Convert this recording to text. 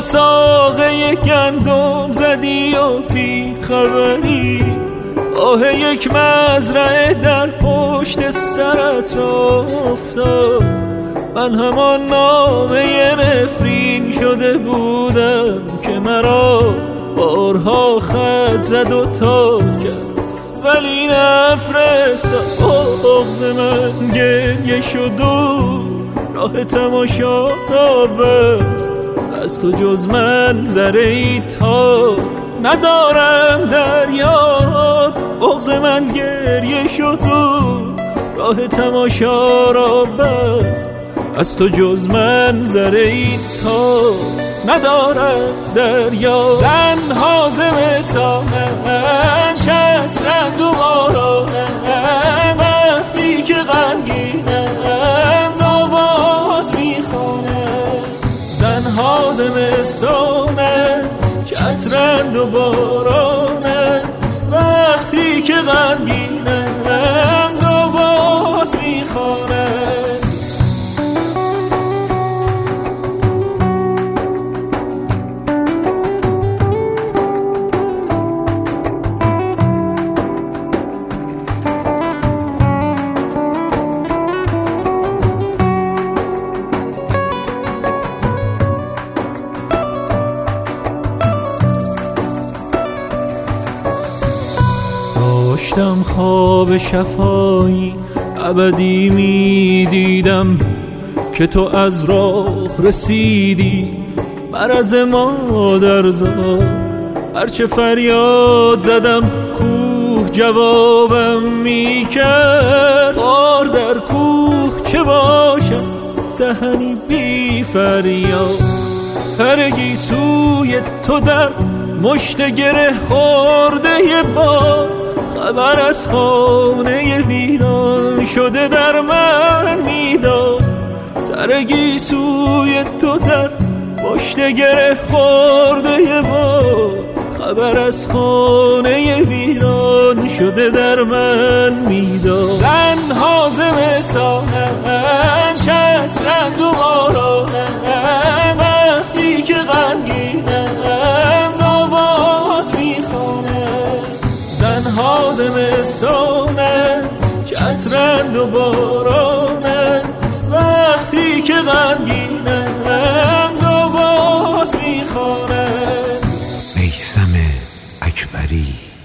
ساقه گندم زدی و بی خبری، آه یک مزرعه در پشت سرت افتاد. من همان نامه نفرین شده بودم که مرا بارها خط زد و تاب کرد، ولی نفرستاد. بغض من گریه شد و راه تماشا را بست، از تو جز من ذره‌ای تار ندارم در یاد. بغض من گریه شد و راه تماشا را بست، از تو جز من ذره‌ای تار ندارم در یاد. زنها زمستانن، چترند و بارانن، وقتی که غمگینن آواز میخوانن. زنها زمستانن، چترند و بارانن، وقتی که غمگینن آواز میخوانن. داشتم خواب شفایی ابدی می دیدم که تو از راه رسیدی، مرز مادر زاد. هرچه فریاد زدم کوه جوابم می کرد، بار در کوه چه باشد دهنی بی فریاد. سر گیسوی تو در مشت گره خورده باد، خبر از خانه ویران شده در من میداد. سر گیسوی تو در مشت گره خورده باد، خبر از خانه ویران شده در من میداد. زنها زمستانن، چترند و بارانن، وقتی که غمگینن آواز میخوانن. زنها زمستانن، چترند و بارانن، وقتی که غمگینن آواز میخوانن. میثم اکبری.